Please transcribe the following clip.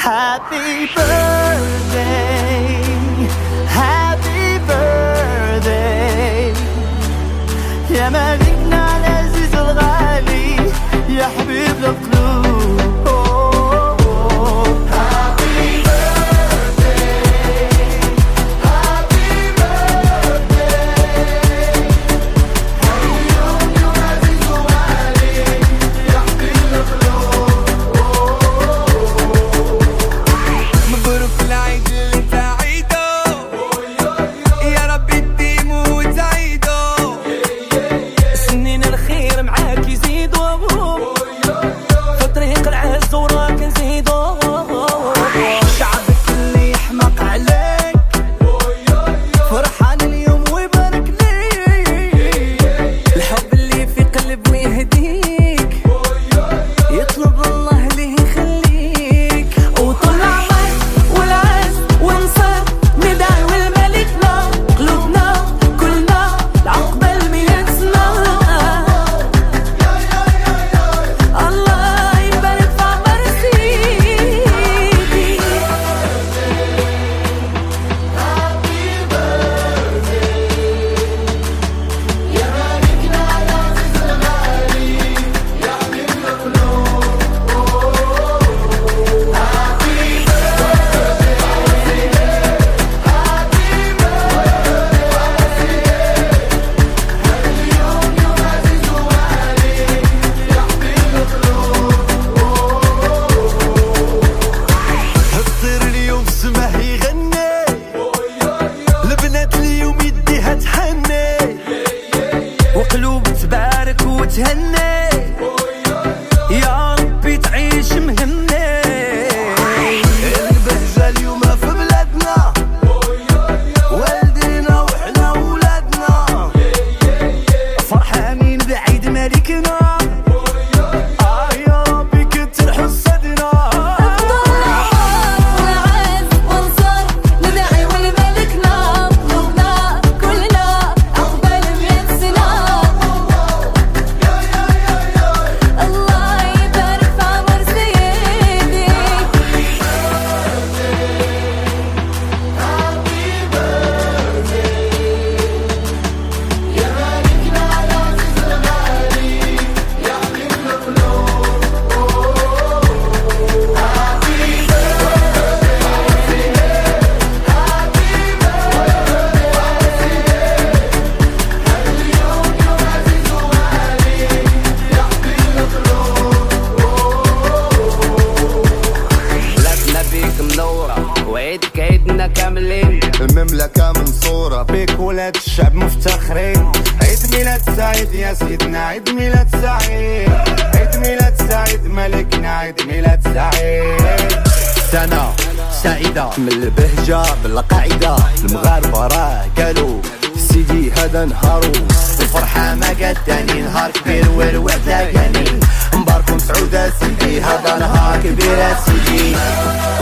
Happy birthday, happy birthday يا مالكنا العزيز الغالي يا حبيب القلوب. وقلوب تبارك وتهني يا ربي تعيش مهني. البهجة اليوم في بلادنا والدينا وحنا ولادنا فرحانين بعيد ملكنا يا ربي كتر حسدنا. وعيد كعيدنا كاملين المملكة منصورة بيك ولاد الشعب مفتخرين. عيد ميلاد سعيد يا سيدنا عيد ميلاد سعيد عيد ميلاد سعيد ملكنا عيد ميلاد سعيد. سنة سعيدة من البهجة بالقاعدة المغاربة راه قالوا سيدي هذا نهارو الفرحة ما قد تاني نهار كبير والوعدة قاني مباركم سعودة سيدي هذا نهار كبير سيدي.